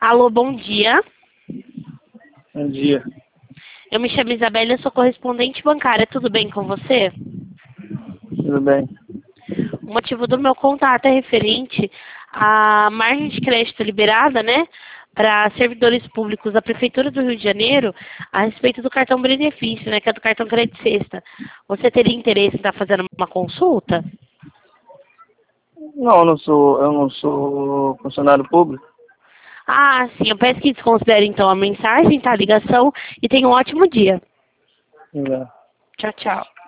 Alô, bom dia. Bom dia. Eu me chamo Isabela, eu sou correspondente bancária. Tudo bem com você? Tudo bem? O motivo do meu contato é referente à margem de crédito liberada, né, para servidores públicos da Prefeitura do Rio de Janeiro a respeito do cartão benefício, né, que é do cartão Crédito Sexta. Você teria interesse em estar fazendo uma consulta? Não, eu não sou funcionário público. Ah, sim, eu peço que desconsidere então a mensagem, tá, a ligação, e tenha um ótimo dia. Já. Tchau, tchau.